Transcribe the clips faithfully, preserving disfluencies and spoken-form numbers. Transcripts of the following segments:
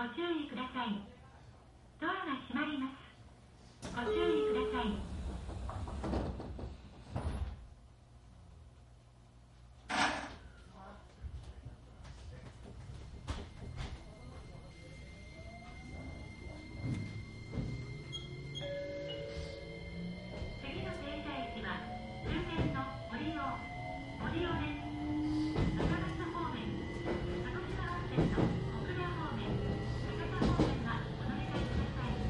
注意ください。ドアが閉まります。ご注意ください。次の停車駅は終点の森尾森尾です。中松方面、鹿児島本線の小倉方面、博多方面はお乗り換えください。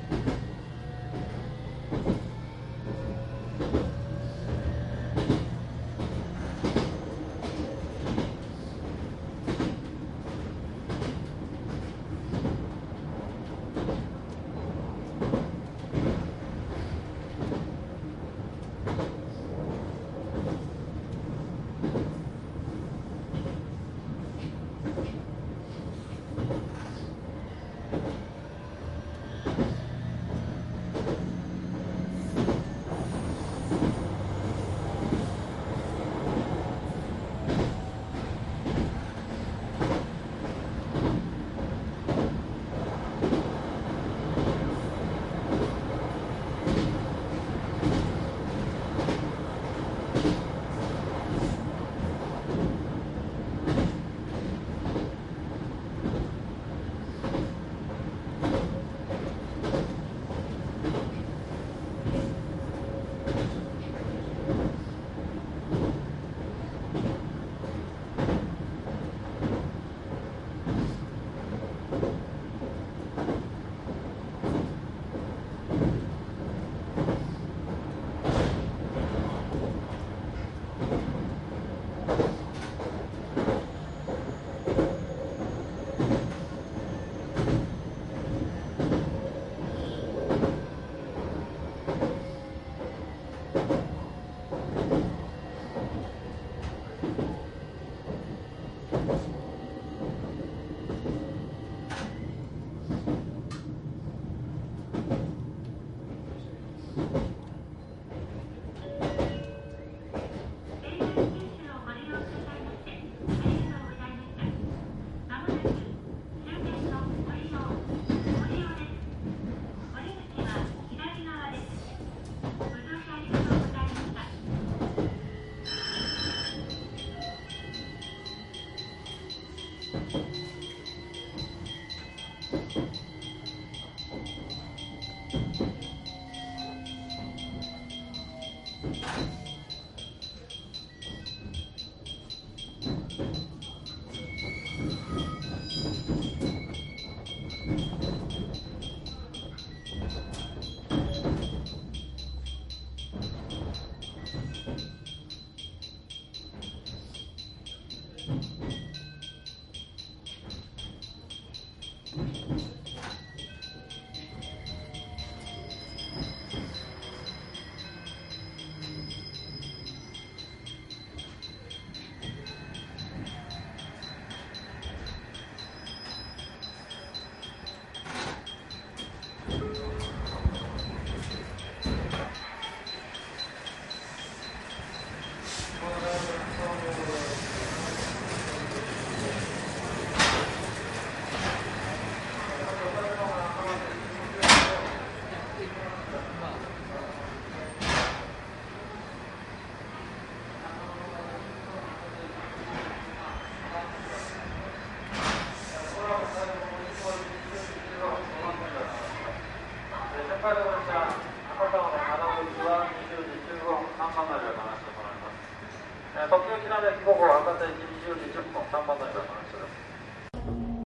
特急きなべきご号博多駅にじゅうじじゅっぷんさんばん乗り場からです。